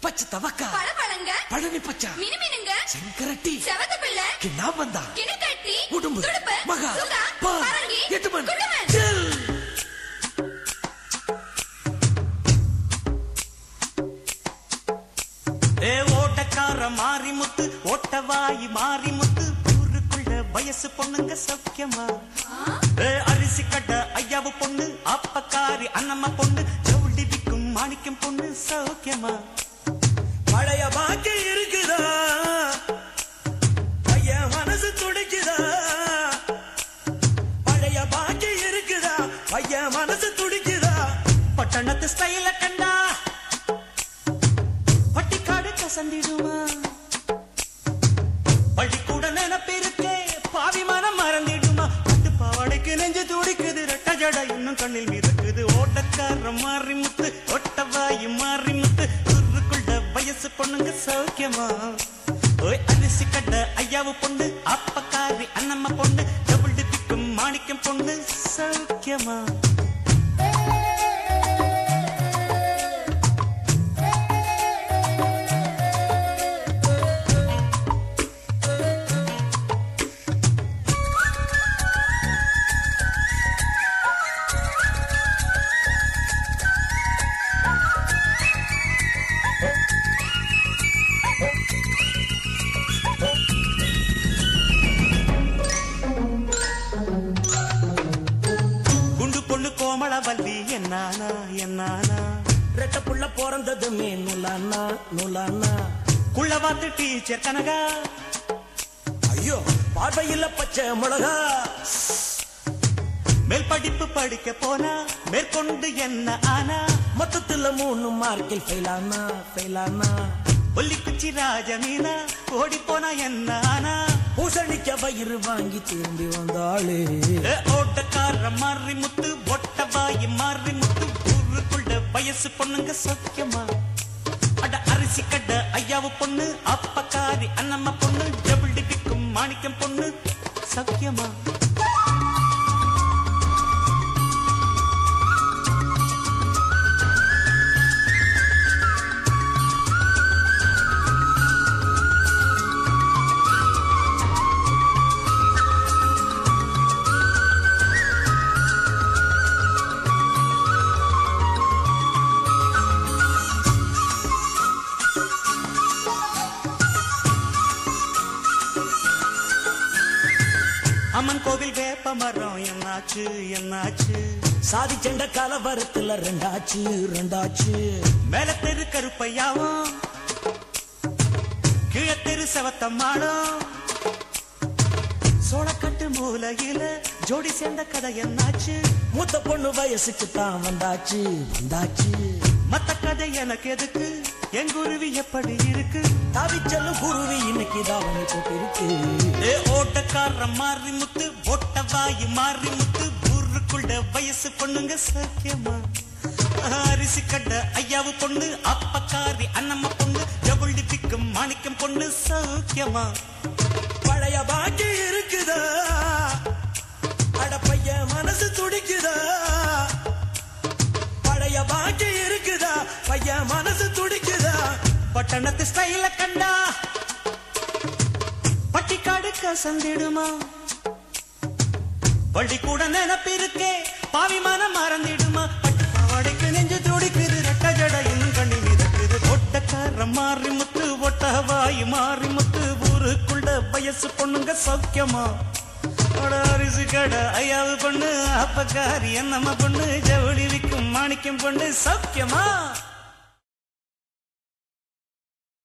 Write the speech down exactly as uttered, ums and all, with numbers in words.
பச்சை தவக்கா பழபழங்க பழனி பச்சா மினுமினுங்க செங்கரட்டி செவத்த பிள்ளை கிண்ணாம்பந்தா கிணக்கட்டி உடும்பு துடுப்பு மகா சுகா பா பரங்கி எட்டுமன் குண்டுமன் செல் ஏ ஓட்டக்கார மாறி முத்து ஓட்டவாயி மாறி முத்து ஊருக்குள்ள வயசு பொண்ணுங்க சௌக்கியமா ஏ அரிசி கட்ட ஐயாவு பொண்ணு அப்பக்காரி அண்ணம்மா பொண்ணு ஜவுளி விக்கும் மாணிக்கம் பொண்ணு சௌக்கியமா பழைய பாக்கி இருக்குதா பையன் மனசு துடிக்குதா பழைய பாக்கி இருக்குதா பையன் மனசு துடிக்குதா பட்டணத்து ஸ்டைல கண்டா பட்டிக்காடு கசந்திடுமா பள்ளிக்கூட நினைப்பிருக்கே பாவி மனம் மறந்திடுமா பட்டு பாவாடைக்கு நெஞ்சு துடிக்குது ரெட்ட ஜட இன்னும் கண்ணில் மிதக்குது ஓட்டக்கார மாறி முத்து ஒட்டவாயி மாறி முத்து ஊருக்குள்ள வயசு பொண்ணுங்க சௌக்கியமா ஓய் அரிசி கட்ட ஐயாவு பொண்ணு அப்பக்காரி அண்ணம்மா பொண்ணு டபுள் டிப்பிக்கும் மாணிக்கம் பொண்ணு சௌக்கியமா கோமளவல்லி என்னானா என்னானா ரெட்ட புள்ள பிறந்ததுமே நுலானா நுலானா குள்ளவாத்து டீச்சர் கனகா ஐயோ பார்வையில பச்சை மிளகா மேல் படிப்பு படிக்க போனா மேற்கொண்டு என்ன ஆனா மொத்தத்துல மூணு மார்க்கில் ஃபெயிலானா ஃபெயிலானா ஒல்லிக்குச்சி ராஜமீனா ஓடி போனா என்ன ஆனா பூசணிக்க வயிறு வாங்கி திரும்பி வந்தாளே ஓட்டக்கார மாறி முத்து ஒட்டவாயி மாறி முத்து ஊருக்குள்ள வயசு பொண்ணுங்க சௌக்கியமா அட அரிசி கட்ட ஐயாவு பொண்ணு அப்பக்காரி அண்ணம்மா பொண்ணு டபுள் டிப்பிக்கும் மாணிக்கம் பொண்ணு சௌக்கியமா அம்மன் கோவில் வேப்ப மரம் என்னாச்சு என்னாச்சு சாதி செண்ட கலவரத்துல ரெண்டாச்சு ரெண்டாச்சு மேல தெரு கருப்பையாவும் கீழத்தெரு செவத்தம்மாளும் சோளக்கட்டு மூலையில ஜோடி சேர்ந்த கதை என்னாச்சு மூத்த பொண்ணு வயசுக்கு தான் வந்தாச்சு வந்தாச்சு மத்த கதை எனக்கு எதுக்கு என் குருவி எப்படி இருக்கு தவிச்சலும் குருவி இன்னைக்கு தாவணி போட்டிருக்கு ஏ ஓட்டக்கார மாறி முத்து ஒட்டவாயி மாறி முத்து ஊருக்குள்ள வயசு பொண்ணுங்க சௌக்கியமா அரிசி கட்ட ஐயாவு பொண்ணு அப்பக்காரி அண்ணம்மா பொண்ணு டபுள் டிப்பிக்கும் மாணிக்கம் பொண்ணு சௌக்கியமா பழைய பாக்கி இருக்குதா அட பையன் மனசு துடிக்குதா பழைய பாக்கி இருக்குதா பையன் மனசு துடிக்குதா பட்டணத்து ஸ்டைல கண்டா பட்டிக்காடு கசந்திடுமா பள்ளிக்கூட நினைப்பிருக்கே பாவி மனம் மறந்திடுமா பட்டு பாவாடைக்கு நெஞ்சு துடிக்குது ரெட்ட ஜட இன்னும் கண்ணி மிதக்குது ஒட்டக்கார மாறி முத்து ஒட்டவாயி மாறி முத்து ஊருக்குள்ள வயசு பொண்ணுங்க சௌக்கியமா அரிசி கடை ஐயாவு பொண்ணு அப்பக்காரி என்னம்மா பொண்ணு ஜவுளி விக்கும் மாணிக்கம் பொண்ணு சௌக்கியமா